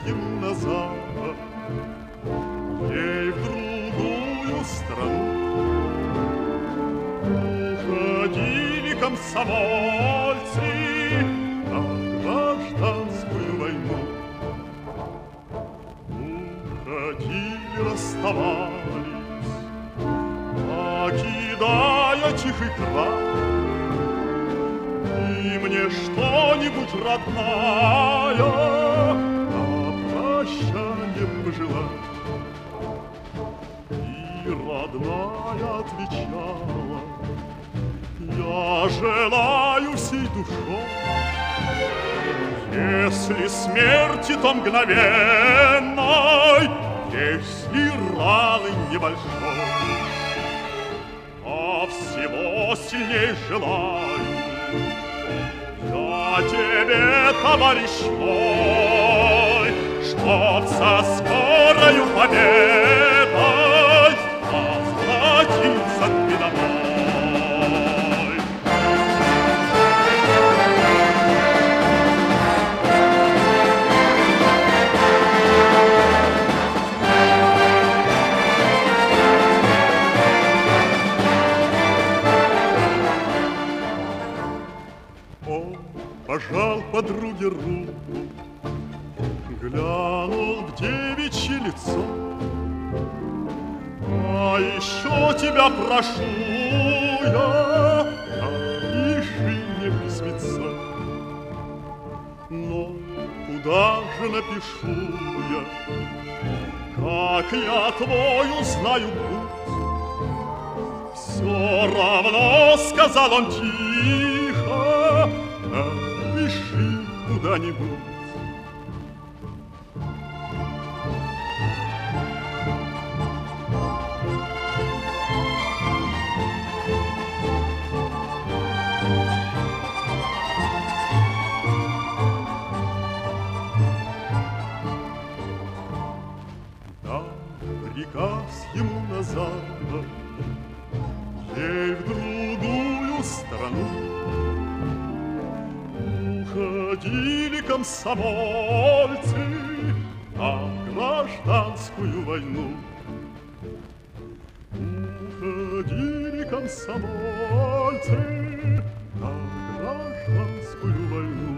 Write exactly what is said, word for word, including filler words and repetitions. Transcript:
ему назад, ей в другую страну. Уходили комсомольцы на гражданскую войну. Уходили, расставались, покидая тихий край. И мне что-нибудь, родная, на прощанье пожелать. И родная отвечала: я желаю всей душой, если смерти, то мгновенной, если раны небольшой. А всего сильней желаю я тебе, товарищ мой, чтоб со скорою победой возвратиться ты домой. Он пожал подруге руку, глянул в девичье лицо. А еще тебя прошу я, напиши мне письмецо. Но куда же напишу я, как я твою знаю путь? Все равно, сказал он тихо, напиши куда-нибудь. Да, приказ ему назад, ей в другую страну. Уходили комсомольцы на гражданскую войну. Уходили комсомольцы на гражданскую войну.